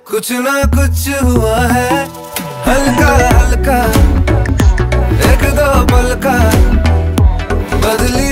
कुछ ना कुछ हुआ है, हल्का हल्का एक दो पल का बदली